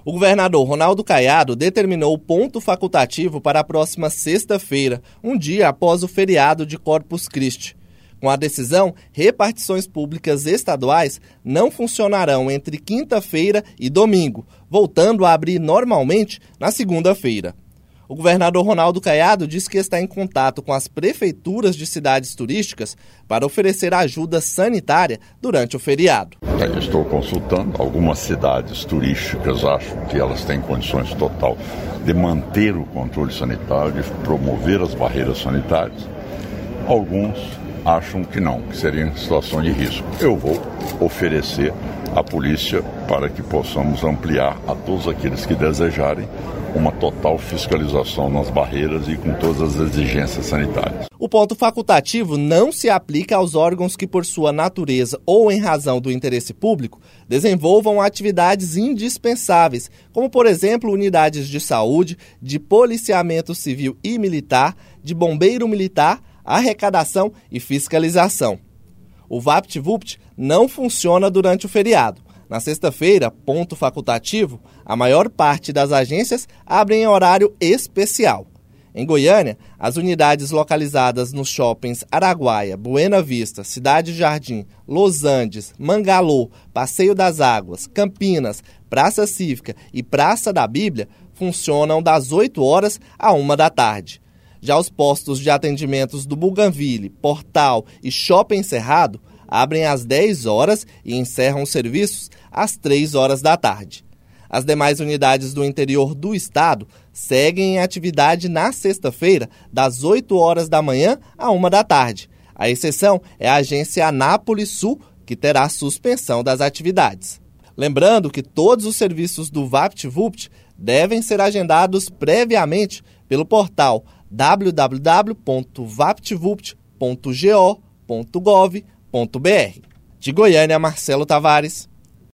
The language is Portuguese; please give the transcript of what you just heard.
O governador Ronaldo Caiado determinou o ponto facultativo para a próxima sexta-feira, um dia após o feriado de Corpus Christi. Com a decisão, repartições públicas estaduais não funcionarão entre quinta-feira e domingo, voltando a abrir normalmente na segunda-feira. O governador Ronaldo Caiado diz que está em contato com as prefeituras de cidades turísticas para oferecer ajuda sanitária durante o feriado. Estou consultando algumas cidades turísticas, acho que elas têm condições total de manter o controle sanitário, de promover as barreiras sanitárias. Alguns acham que não, que seria em situação de risco. Eu vou oferecer à polícia para que possamos ampliar a todos aqueles que desejarem uma total fiscalização nas barreiras e com todas as exigências sanitárias. O ponto facultativo não se aplica aos órgãos que, por sua natureza ou em razão do interesse público, desenvolvam atividades indispensáveis, como, por exemplo, unidades de saúde, de policiamento civil e militar, de bombeiro militar, arrecadação e fiscalização. O VaptVupt não funciona durante o feriado. Na sexta-feira, ponto facultativo, a maior parte das agências abrem em horário especial. Em Goiânia, as unidades localizadas nos shoppings Araguaia, Buena Vista, Cidade Jardim, Los Andes, Mangalô, Passeio das Águas, Campinas, Praça Cívica e Praça da Bíblia funcionam das 8 horas à 1 da tarde. Já os postos de atendimentos do Bougainville, Portal e Shopping Cerrado abrem às 10 horas e encerram os serviços às 3 horas da tarde. As demais unidades do interior do estado seguem em atividade na sexta-feira, das 8 horas da manhã à 1 da tarde. A exceção é a agência Anápolis Sul, que terá suspensão das atividades. Lembrando que todos os serviços do VaptVupt devem ser agendados previamente pelo portal www.vaptvupt.go.gov.br. De Goiânia, Marcelo Tavares.